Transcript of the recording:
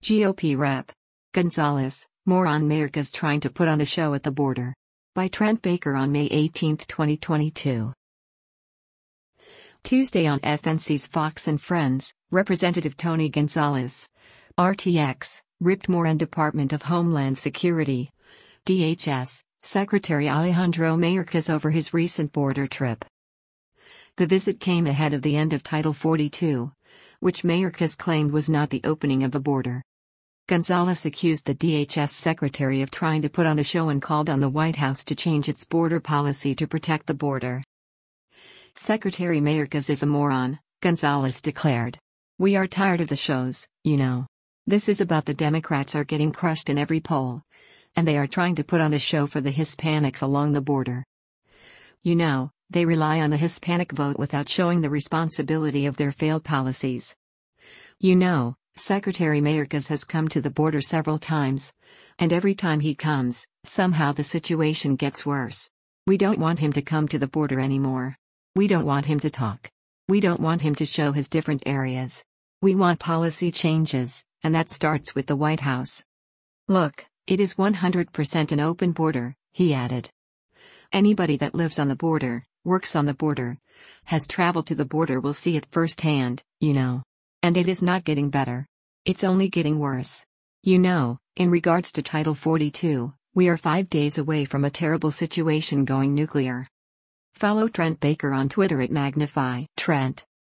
GOP Rep. Gonzales, more on Mayorkas trying to put on a show at the border. By Trent Baker on May 18, 2022. Tuesday on FNC's Fox and Friends, Representative Tony Gonzales, RTX, ripped Moran Department of Homeland Security, DHS, Secretary Alejandro Mayorkas over his recent border trip. The visit came ahead of the end of Title 42, which Mayorkas claimed was not the opening of the border. Gonzales accused the DHS secretary of trying to put on a show and called on the White House to change its border policy to protect the border. Secretary Mayorkas is a moron, Gonzales declared. We are tired of the shows, you know. This is about the Democrats are getting crushed in every poll, and they are trying to put on a show for the Hispanics along the border. You know, they rely on the Hispanic vote without showing the responsibility of their failed policies. You know, Secretary Mayorkas has come to the border several times, and every time he comes, somehow the situation gets worse. We don't want him to come to the border anymore. We don't want him to talk. We don't want him to show his different areas. We want policy changes, and that starts with the White House. Look, it is 100% an open border, he added. Anybody that lives on the border, works on the border, has traveled to the border will see it firsthand, you know. And it is not getting better. It's only getting worse. You know, in regards to Title 42, we are 5 days away from a terrible situation going nuclear. Follow Trent Baker on Twitter at Magnify Trent.